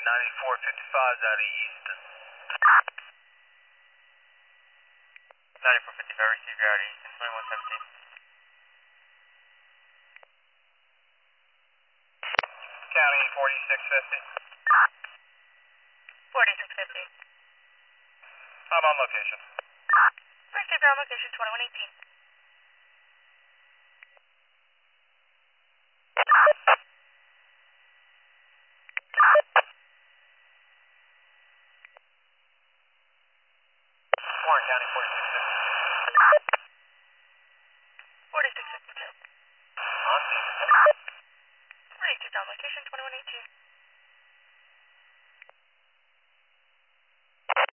9455 is out of Easton. 9455 received out of Easton, 2117. County 4650. 4650. I'm on location. Received on location 2118. Warren County 4650.